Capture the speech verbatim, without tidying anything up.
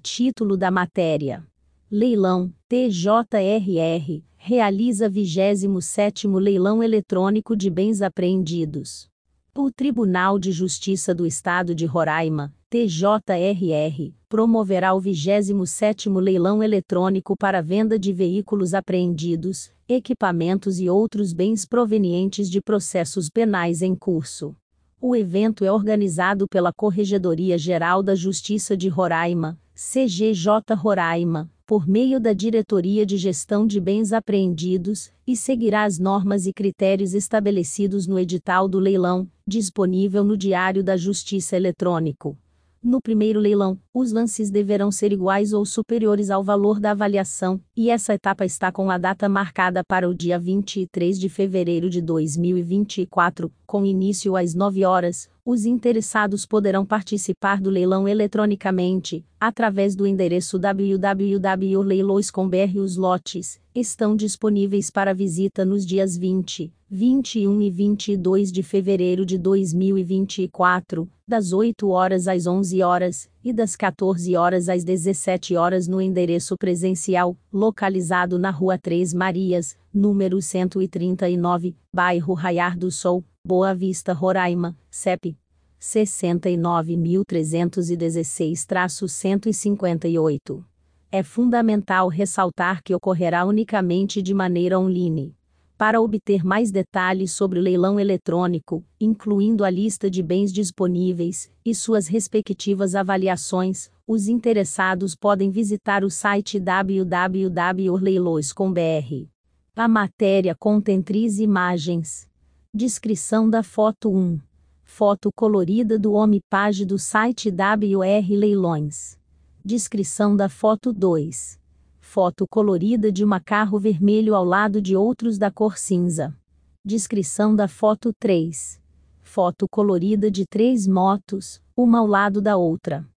Título da matéria: Leilão, T J R R, realiza vigésimo sétimo Leilão Eletrônico de Bens Apreendidos. O Tribunal de Justiça do Estado de Roraima, T J R R, promoverá o vigésimo sétimo Leilão Eletrônico para venda de veículos apreendidos, equipamentos e outros bens provenientes de processos penais em curso. O evento é organizado pela Corregedoria Geral da Justiça de Roraima, C G J Roraima, por meio da Diretoria de Gestão de Bens Apreendidos, e seguirá as normas e critérios estabelecidos no edital do leilão, disponível no Diário da Justiça eletrônico. No primeiro leilão, os lances deverão ser iguais ou superiores ao valor da avaliação, e essa etapa está com a data marcada para o dia vinte e três de fevereiro de dois mil e vinte e quatro, com início às nove horas. Os interessados poderão participar do leilão eletronicamente, através do endereço w w w ponto leilões ponto b r. Os lotes estão disponíveis para visita nos dias vinte, vinte e um e vinte e dois de fevereiro de dois mil e vinte e quatro, das oito horas às onze horas, e das quatorze horas às dezessete horas no endereço presencial, localizado na Rua Três Marias, número cento e trinta e nove, bairro Raiar do Sol, Boa Vista, Roraima, C E P sessenta e nove mil trezentos e dezesseis traço cento e cinquenta e oito. É fundamental ressaltar que ocorrerá unicamente de maneira online. Para obter mais detalhes sobre o leilão eletrônico, incluindo a lista de bens disponíveis e suas respectivas avaliações, os interessados podem visitar o site w w w ponto leilões ponto b r. A matéria contém três imagens. Descrição da foto um. Foto colorida do homepage do site W R Leilões. Descrição da foto dois. Foto colorida de um carro vermelho ao lado de outros da cor cinza. Descrição da foto três. Foto colorida de três motos, uma ao lado da outra.